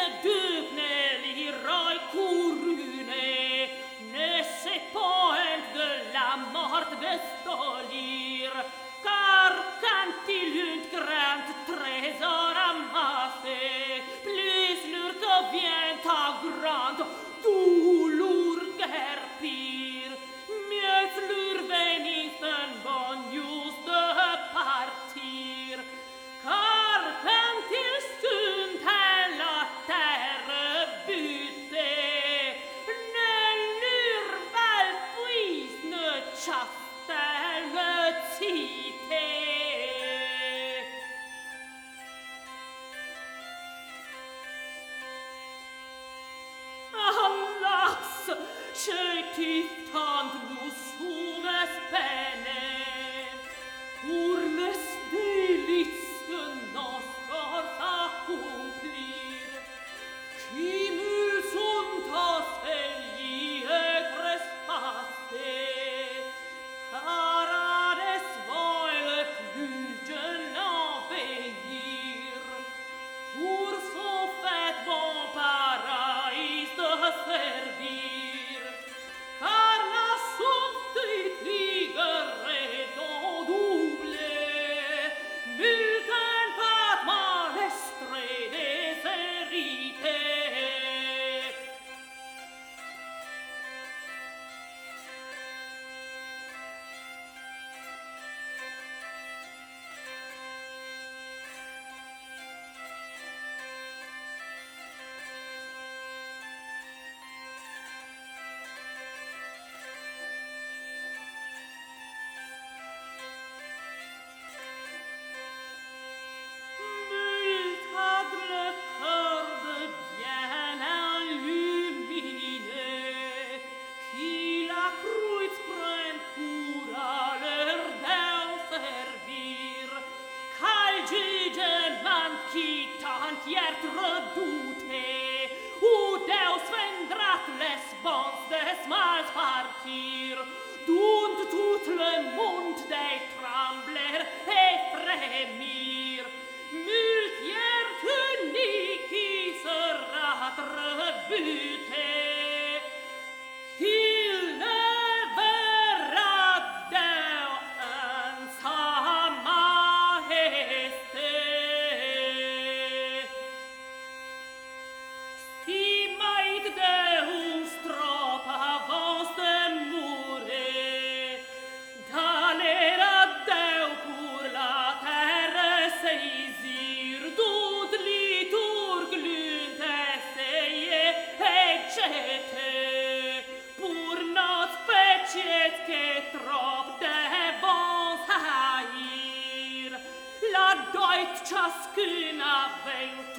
Duc l'héroï couruné ne sait point de la mort de Stolir, car quand il eut grand trésor amassé, plus leur devient à grande douleur guerre pire, mieux leur venit un bon news de partir, car quand ils sunt à la terre butés, ne leur val puisse ne chastel cité. Alas, c'è tant nous soumes peine, pour les délices de nos forces accomplir, qui nous sont assaillis et trespassés, car à des voiles plus jeunes envahir, pour son fait bon paradis de servir, car la somme ligue en doublé, multen pas malestre déshérités. Le cœur de bien illuminé, qui la cruz prenne pour à leur Déu servir, qu'al jugement qui tant hiert redouté, où Deus vendrat les bons des mals partir, d'ont tout le monde des trembler et frémir, multière tunique qui sera rebuté, qu'il ne verra Déu en sa majesté. Si maït Deus trop avance de mourir, d'aller à Déu pour la terre saisir, d'où liturg l'une essayer et jeter, pour notre péché que trop de bons haïr, la doit chacun avait